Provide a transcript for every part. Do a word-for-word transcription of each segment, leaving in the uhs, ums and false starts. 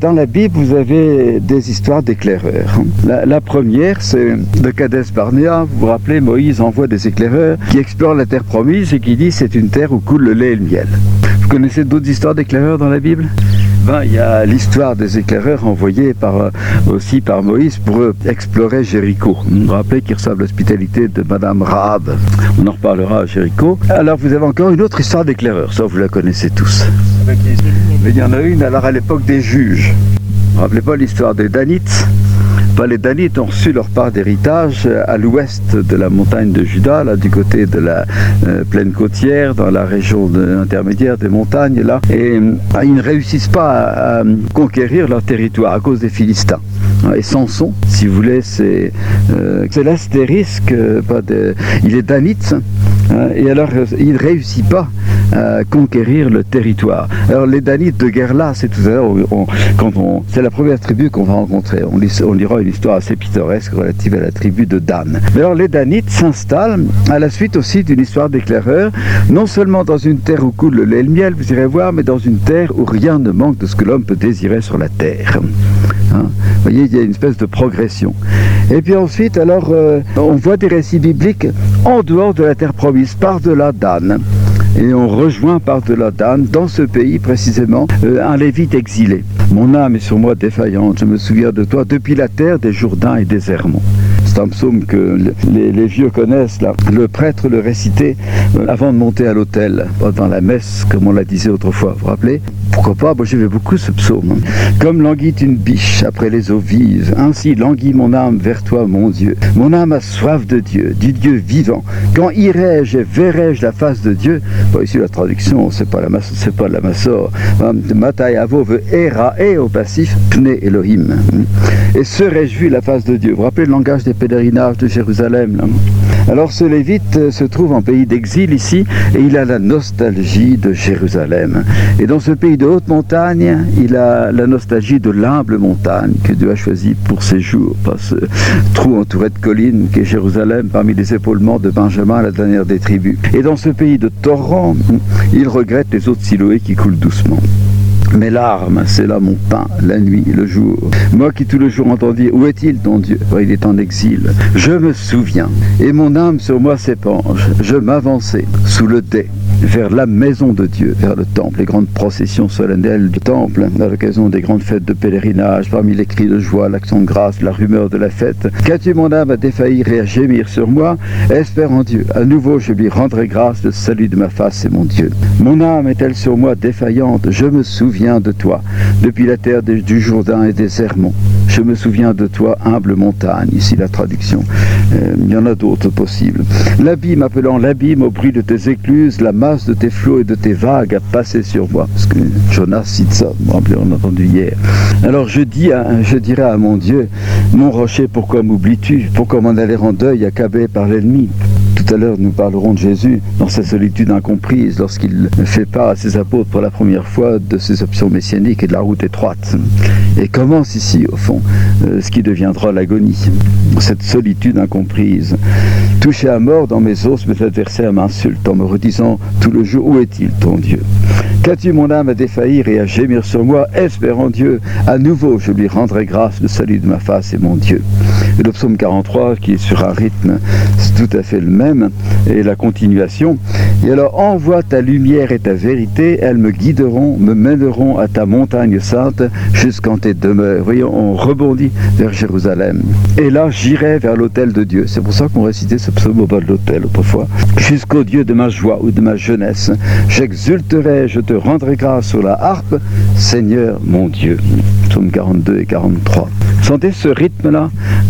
Dans la Bible, vous avez des histoires d'éclaireurs. La, la première, c'est de Kadès Barnéa. Vous vous rappelez, Moïse envoie des éclaireurs qui explorent la terre promise et qui disent c'est une terre où coule le lait et le miel. Vous connaissez d'autres histoires d'éclaireurs dans la Bible ? Ben, il y a l'histoire des éclaireurs envoyés par, euh, aussi par Moïse pour euh, explorer Jéricho. Vous vous rappelez qu'ils reçoivent l'hospitalité de Madame Rahab. On en reparlera à Jéricho. Alors vous avez encore une autre histoire d'éclaireurs, ça vous la connaissez tous. Mais il y en a une alors à l'époque des juges. Vous vous rappelez pas l'histoire des Danites ? Ben, les Danites ont reçu leur part d'héritage à l'ouest de la montagne de Juda, là du côté de la euh, plaine côtière, dans la région de, intermédiaire des montagnes, là, et euh, ils ne réussissent pas à, à conquérir leur territoire à cause des Philistins. Et Samson, si vous voulez, c'est euh, l'astérisque, euh, pas de, il est danite, hein, et alors il ne réussit pas à conquérir le territoire. Alors les Danites de Guerla, c'est tout à l'heure, on, quand on, c'est la première tribu qu'on va rencontrer. On, on lira une histoire assez pittoresque relative à la tribu de Dan. Mais alors les Danites s'installent à la suite aussi d'une histoire d'éclaireurs, non seulement dans une terre où coule le lait et le miel, vous irez voir, mais dans une terre où rien ne manque de ce que l'homme peut désirer sur la terre. Hein? Vous voyez, il y a une espèce de progression. Et puis ensuite, alors, euh, on voit des récits bibliques en dehors de la terre promise, par-delà Dan. Et on rejoint par-delà Dan, dans ce pays précisément, euh, un Lévite exilé. Mon âme est sur moi défaillante, je me souviens de toi depuis la terre des Jourdains et des Hermons. C'est un psaume que les, les vieux connaissent, là. Le prêtre le récitait euh, avant de monter à l'autel, dans la messe, comme on la disait autrefois, vous vous rappelez ? Pourquoi pas, moi j'aimais beaucoup ce psaume. Comme languit une biche après les eaux vives, ainsi languit mon âme vers toi, mon Dieu. Mon âme a soif de Dieu, du Dieu vivant. Quand irai-je et verrai-je la face de Dieu ? Bon, ici la traduction, c'est pas la c'est pas la Massor. Matayavo veut era et au passif pne Elohim. Et serais-je vu la face de Dieu ? Vous vous rappelez le langage des pèlerinages de Jérusalem, là ? Alors ce Lévite se trouve en pays d'exil ici et il a la nostalgie de Jérusalem. Et dans ce pays de haute montagne, il a la nostalgie de l'humble montagne que Dieu a choisie pour ses jours, par ce trou entouré de collines qu'est Jérusalem, parmi les épaulements de Benjamin, la dernière des tribus. Et dans ce pays de torrents, il regrette les eaux de Siloé qui coulent doucement. Mes larmes, c'est là mon pain, la nuit, le jour. Moi qui tout le jour entendis, où est-il ton Dieu ? Il est en exil. Je me souviens, et mon âme sur moi s'épanche. Je m'avançais sous le dais, vers la maison de Dieu, vers le temple, les grandes processions solennelles du temple, à l'occasion des grandes fêtes de pèlerinage, parmi les cris de joie, l'action de grâce, la rumeur de la fête. Qu'as-tu mon âme à défaillir et à gémir sur moi ? Espère en Dieu. À nouveau, je lui rendrai grâce, le salut de ma face, c'est mon Dieu. Mon âme est-elle sur moi défaillante ? Je me souviens de toi, depuis la terre des, du Jourdain et des Hermons. Je me souviens de toi, humble montagne. Ici la traduction. Euh, il y en a d'autres possibles. L'abîme appelant l'abîme au bruit de tes écluses, la masse de tes flots et de tes vagues a passé sur moi. Parce que Jonas cite ça, on l'a entendu hier. Alors je, dis à, je dirais à mon Dieu, mon rocher, pourquoi m'oublies-tu ? Pourquoi m'en aller en deuil, accablé par l'ennemi ? Tout à l'heure, nous parlerons de Jésus dans sa solitude incomprise, lorsqu'il fait part à ses apôtres pour la première fois de ses options messianiques et de la route étroite. Et commence ici, au fond, euh, ce qui deviendra l'agonie, cette solitude incomprise. Touché à mort dans mes os, mes adversaires m'insultent en me redisant tout le jour, où est-il ton Dieu ? Qu'as-tu mon âme à défaillir et à gémir sur moi ? Espère en Dieu. À nouveau, je lui rendrai grâce, le salut de ma face est mon Dieu. Et le psaume quarante-trois, qui est sur un rythme, c'est tout à fait le même, et la continuation. Et alors, envoie ta lumière et ta vérité, elles me guideront, me mèneront à ta montagne sainte, jusqu'en tes demeures. Voyez, on rebondit vers Jérusalem. Et là, j'irai vers l'autel de Dieu. C'est pour ça qu'on récitait ce psaume au bas de l'autel autrefois. Jusqu'au Dieu de ma joie ou de ma jeunesse. J'exulterai, je te rendrai grâce sur la harpe, Seigneur mon Dieu. Psaume quarante-deux et quarante-trois. Sentez ce rythme-là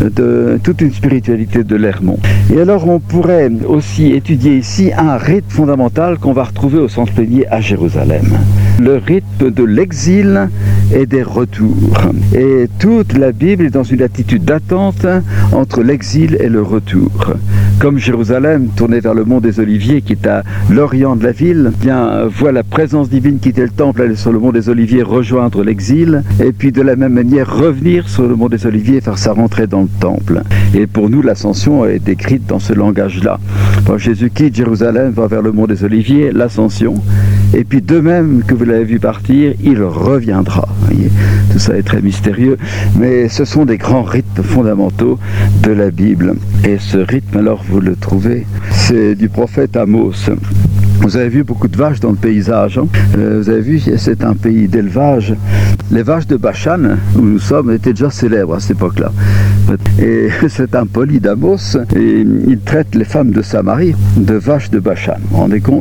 de toute une spiritualité de l'Hermon. Et alors on pourrait aussi étudier ici un rythme fondamental qu'on va retrouver au centre plénier à Jérusalem. Le rythme de l'exil et des retours. Et toute la Bible est dans une attitude d'attente entre l'exil et le retour. Comme Jérusalem, tournée vers le mont des Oliviers, qui est à l'orient de la ville, bien voit la présence divine quitter le temple, aller sur le mont des Oliviers, rejoindre l'exil, et puis de la même manière revenir sur le mont des Oliviers et faire sa rentrée dans le temple. Et pour nous, l'ascension est décrite dans ce langage-là. Quand Jésus quitte Jérusalem, va vers le mont des Oliviers, l'ascension, et puis de même que vous l'avez vu partir, il reviendra. Vous voyez, tout ça est très mystérieux, mais ce sont des grands rythmes fondamentaux de la Bible. Et ce rythme, alors, vous le trouvez, c'est du prophète Amos. Vous avez vu beaucoup de vaches dans le paysage. Hein. Euh, vous avez vu, c'est un pays d'élevage. Les vaches de Bachan, où nous sommes, étaient déjà célèbres à cette époque-là. Et c'est un poli d'Amos, et il traite les femmes de Samarie de vaches de Bachan. Vous vous rendez compte ?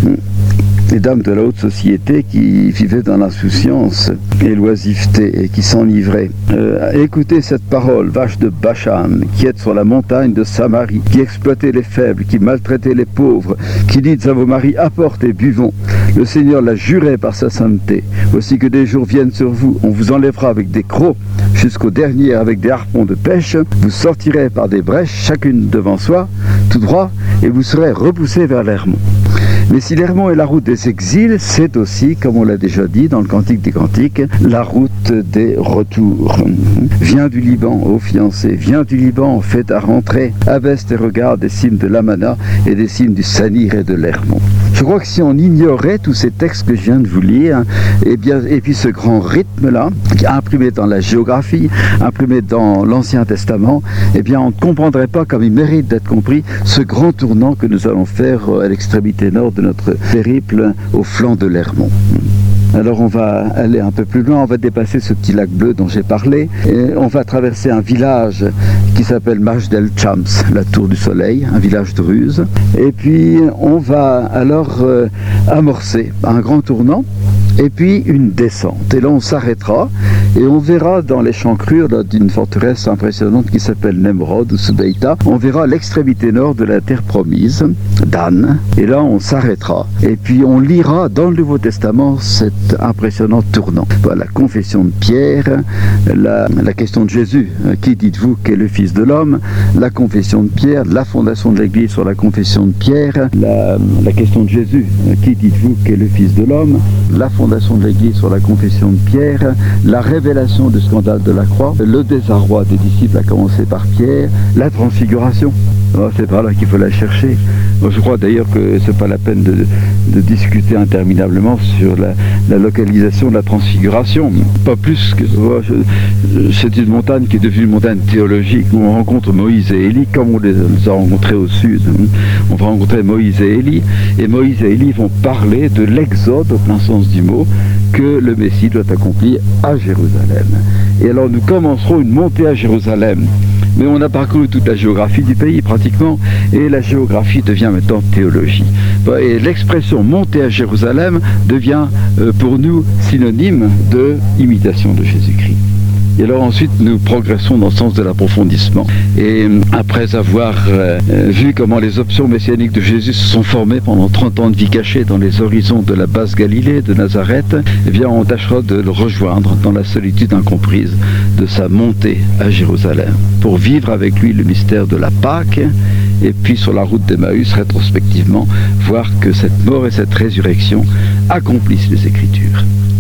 Les dames de la haute société qui vivaient dans l'insouciance et l'oisiveté et qui s'enivraient. Euh, écoutez cette parole, vache de Bachan, qui est sur la montagne de Samarie, qui exploitait les faibles, qui maltraitait les pauvres, qui dit à vos maris, apportez, buvons. Le Seigneur l'a juré par sa sainteté. Voici que des jours viennent sur vous, on vous enlèvera avec des crocs, jusqu'au dernier avec des harpons de pêche, vous sortirez par des brèches, chacune devant soi, tout droit, et vous serez repoussés vers l'Hermont. Mais si l'Hermont est la route des exils, c'est aussi, comme on l'a déjà dit dans le Cantique des Cantiques, la route des retours. Viens du Liban, ô fiancé, viens du Liban, fais ta rentrée, abaisse tes regards des cimes de l'Amana et des cimes du Sanir et de l'Hermont. Je crois que si on ignorait tous ces textes que je viens de vous lire, et, bien, et puis ce grand rythme-là, imprimé dans la géographie, imprimé dans l'Ancien Testament, eh bien on ne comprendrait pas, comme il mérite d'être compris, ce grand tournant que nous allons faire à l'extrémité nord de notre périple au flanc de l'Hermont. Alors on va aller un peu plus loin, on va dépasser ce petit lac bleu dont j'ai parlé, et on va traverser un village qui s'appelle Majdel Chams, la tour du soleil, un village de ruse, et puis on va alors euh, amorcer un grand tournant, et puis une descente. Et là on s'arrêtera, et on verra dans les chancrures d'une forteresse impressionnante qui s'appelle Nemrod ou Sudeita, on verra l'extrémité nord de la terre promise, Dan, et là on s'arrêtera, et puis on lira dans le Nouveau Testament cet impressionnant tournant. Voilà, la confession de Pierre, la, la question de Jésus, qui dites-vous qu'est le Fils de l'homme, la confession de Pierre, la fondation de l'Église sur la confession de Pierre, la, la question de Jésus, qui dites-vous qu'est le Fils de l'homme, la fondation de l'Église sur la confession de Pierre, la révélation du scandale de la croix, le désarroi des disciples à commencer par Pierre, la transfiguration. Oh, c'est par là qu'il faut la chercher. Bon, je crois d'ailleurs que c'est pas la peine de, de discuter interminablement sur la, la localisation de la transfiguration. Pas plus que oh, je, c'est une montagne qui est devenue une montagne théologique où on rencontre Moïse et Élie comme on les a rencontrés au sud. On va rencontrer Moïse et Élie, et Moïse et Élie vont parler de l'exode au plein sens du mot que le Messie doit accomplir à Jérusalem. Et alors nous commencerons une montée à Jérusalem. Mais on a parcouru toute la géographie du pays pratiquement, et la géographie devient maintenant théologie. Et l'expression monter à Jérusalem devient euh, pour nous synonyme de imitation de Jésus-Christ. Et alors ensuite nous progressons dans le sens de l'approfondissement. Et après avoir euh, vu comment les options messianiques de Jésus se sont formées pendant trente ans de vie cachée dans les horizons de la basse Galilée, de Nazareth, eh bien on tâchera de le rejoindre dans la solitude incomprise de sa montée à Jérusalem, pour vivre avec lui le mystère de la Pâque, et puis sur la route d'Emmaüs, rétrospectivement, voir que cette mort et cette résurrection accomplissent les Écritures.